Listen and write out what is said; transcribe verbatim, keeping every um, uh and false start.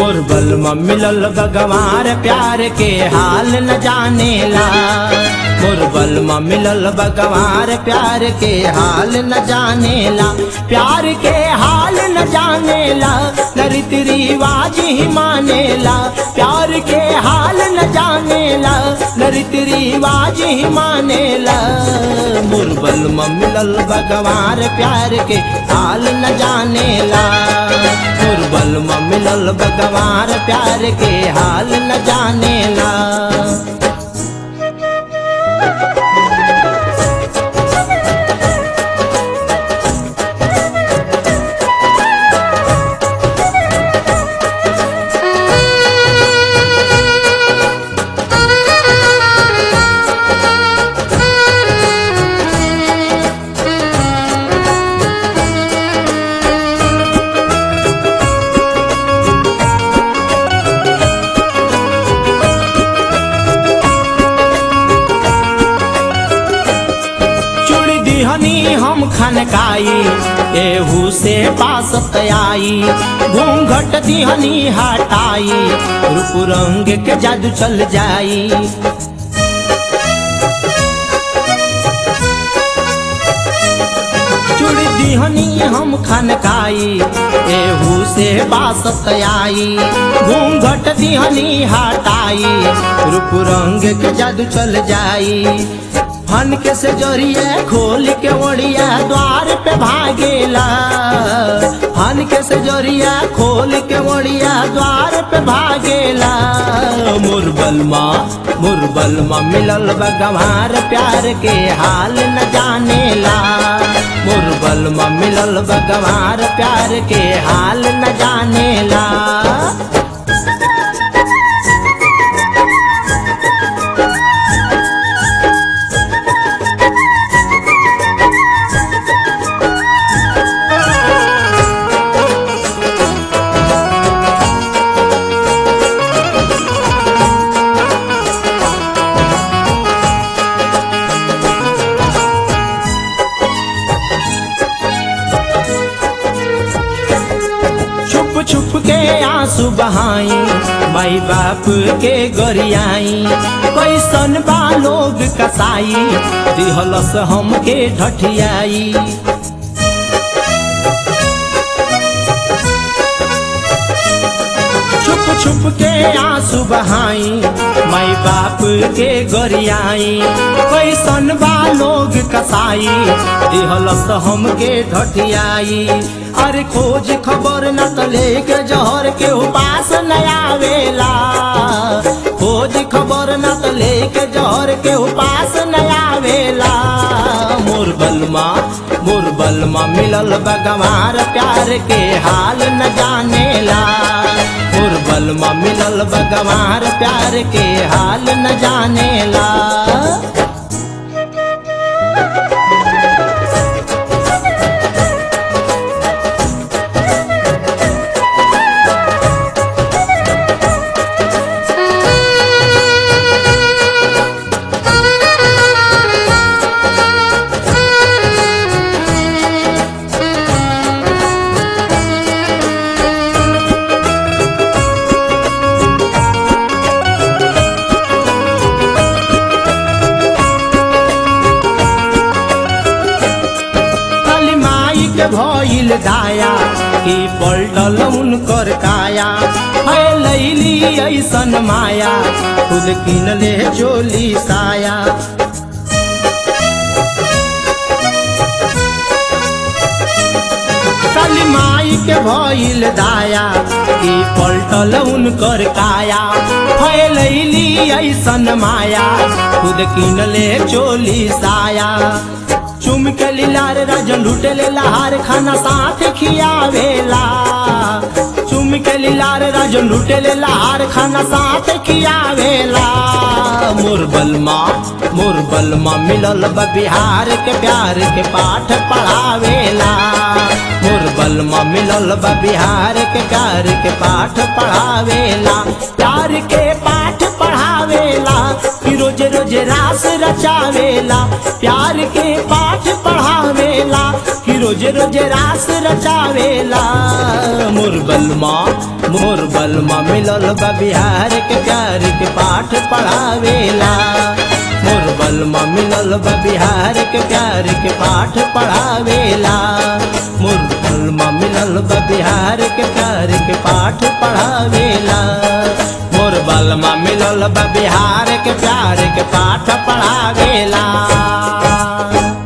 मोर बलमा मिलल बगवार प्यार के हाल न जानेला। मोर बलमा मिलल बगवार प्यार के हाल न जानेला। प्यार के हाल न जानेला न रीति रिवाज ही मानेला। प्यार के हाल न जानेला न रीति रिवाज ही मानेला। मोर बलमा मिलल बगवार प्यार के हाल न जानेला। मोर बलमा मिलल बगवार प्यार के हाल न जानेला। हम खनकाई एहू से पास आई। घूंघट दिहनी हटाई रूप रंग के जादू चल जाई। चूड़ी दिहनी हम खनकाई एहू से पास आई। घूंघट दिहनी हटाई रूप रंग के जादू चल जाई। हन के से जरिए खोल के ओढ़िया द्वार पे भागेला। हन के से जरिया खोल के ओढ़िया द्वार पे भागेला। मोर बलमा मोर बलमा मिलल बगवार प्यार के हाल न जानेला। मोर बलमा मिलल बगवार प्यार के हाल न जानेला। छुप के आंसू बहाई माई बाप के गरियाई। कैसन बा लोग कसाई दिहलस हमके ढठियाई। छुप छुप के आंसू बहाई माई बाप के गरियाई। कैसन बा लोग कसाई दिहलस हमके ढठियाई। अरे खोज खबर न त लेके जहर के उपास न आवेला। खोज खबर न त लेके जहर के उपास न आवेला। मोर बलमा मोर बलमा मिलल बगवार प्यार के हाल न जानेला। मोर बलमा मिलल बगवार प्यार के हाल न जानेला। भइल दाया कि पलटल उनकर काया। है लैली ऐसन माया खुद किनले चोली साया। काली माई के भइल दाया कि पलटल उनकर काया। है लैली ऐसन माया खुद किनले चोली साया। चुम के लीलार राजन लूटे ले लहार खाना साथ खियावेला। चुम के लीलार राजन लूटे ले लहार खाना साथ खियावेला। मोर बलमा मोर बलमा मिलल बिहार के प्यार के पाठ पढ़ावेला। मोर बलमा मिलल बिहार के प्यार के पाठ पढ़ावेला। प्यार के पाठ पढ़ावेला कि रोज रोज रास रचावेला। प्यार के पाठ पढ़ावेला कि रोज रोज रास रचावेला। मोर बलमा मोर बलमा मिलल बा बिहार के प्यार के पाठ पढ़ावेला। मोर बलमा मिलल बा बिहार के प्यार के पाठ पढ़ावेला। मोर बलमा मिलल बा बिहार के प्यार के पाठ पढ़ावेला। मोर बलमा मिलल बा बिहार के प्यार के पाठ पढ़ावेला।